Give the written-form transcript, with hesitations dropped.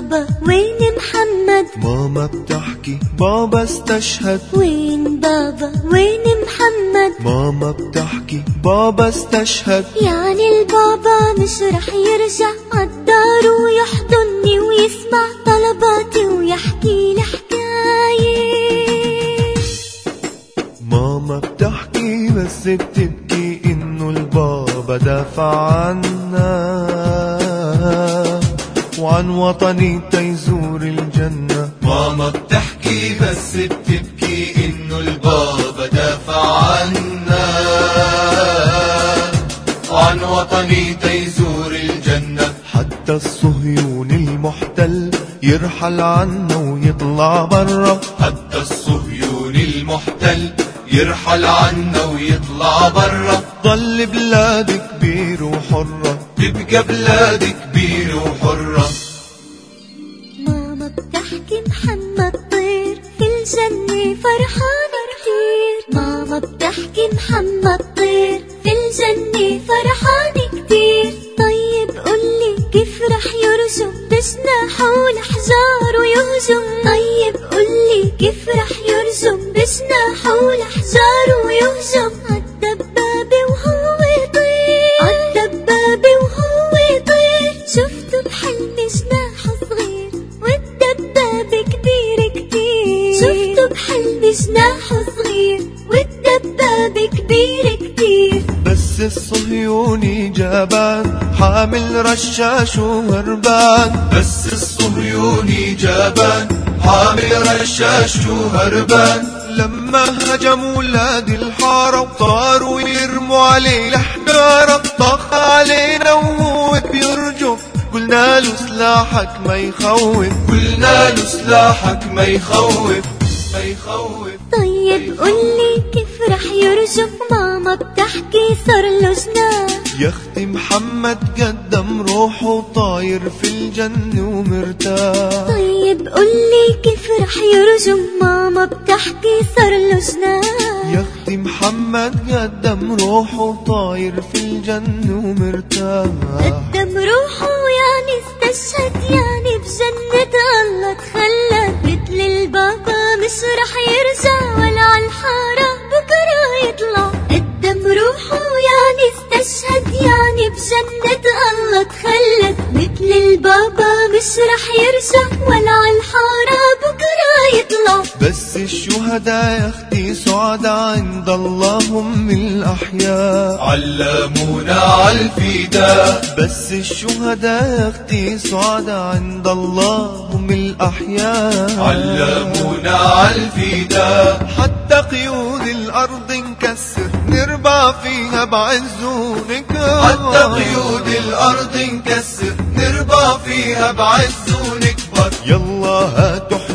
بابا؟ وين محمد؟ ماما بتحكي بابا استشهد. وين بابا؟ وين محمد؟ ماما بتحكي بابا استشهد. يعني البابا مش رح يرجع عالدار ويحضني ويسمع طلباتي ويحكي لي حكاية؟ ماما بتحكي بس بتبكي إنه البابا دافع عنا وعن وطني تيزور الجنة. ماما بتحكي بس بتبكي إنه البابا دافع عنا وعن وطني تيزور الجنة. حتى الصهيوني المحتل يرحل عنا ويطلع برا. حتى الصهيوني المحتل يرحل عنا ويطلع برا. ضل بلاد كبير وحرة، تبقى بلاد كبير وحرة. ماما بتحكي محمد طير في الجنة فرحان كتير. ماما بتحكي محمد طير في الجنة فرحان كتير. طيب قولي كيف رح يرجم بجناحه والأحجار ويهجم؟ طيب قولي كيف رح يرجم بجناحه والأحجار ويهجم؟ عالدبابة وهو يطير، عالدبابة وهو يطير. شفته بحلمي جناحه صغير والدبابة كبير كتير. شفته بحلمي جناحه صغير والدبابة كبير كتير. بس الصهيوني جبان حامل رشاش وهربان. بس الصهيوني جبان حامل رشاش وهربان. لما هجموا ولاد الحارة وطاروا يرموا عليه الحجارة، طخ علينا وهو بيرجف قلنا له سلاحك ما يخوف. قلنا له سلاحك ما يخوف، ما يخوف. طيب قولي كيف رح يرجف؟ ماما بتحكي صار له جناح. يا اختي محمد قدم روحه وطاير في الجنة ومرتاح. طيب قولي كيف رح يرجم؟ ماما بتحكي صار له جناح. يا اختي محمد قدم روحه وطاير في الجنة ومرتاح. قدم روحه يعني استشهد، يعني بجنة الله تخلد. مثل البابا مش رح يرجع ولا عالحارة بكرة يطلع. قدم روحه يعني استشهد، يعني بجنة الله تخلد. مثل البابا مش رح يرجع ولا عالحارة بكرة يطلع. بس الشهداء يا اختي سعداء عند الله هم الأحياء. علمونا عالفداء. بس الشهداء يا اختي سعداء عند الله هم الأحياء. علمونا عالفداء. حتى قيود الأرض نكسر نربع فيها بعز ونكبر. حتى قيود الأرض نكسر نربع فيها بعز ونكبر. يلا هاتوا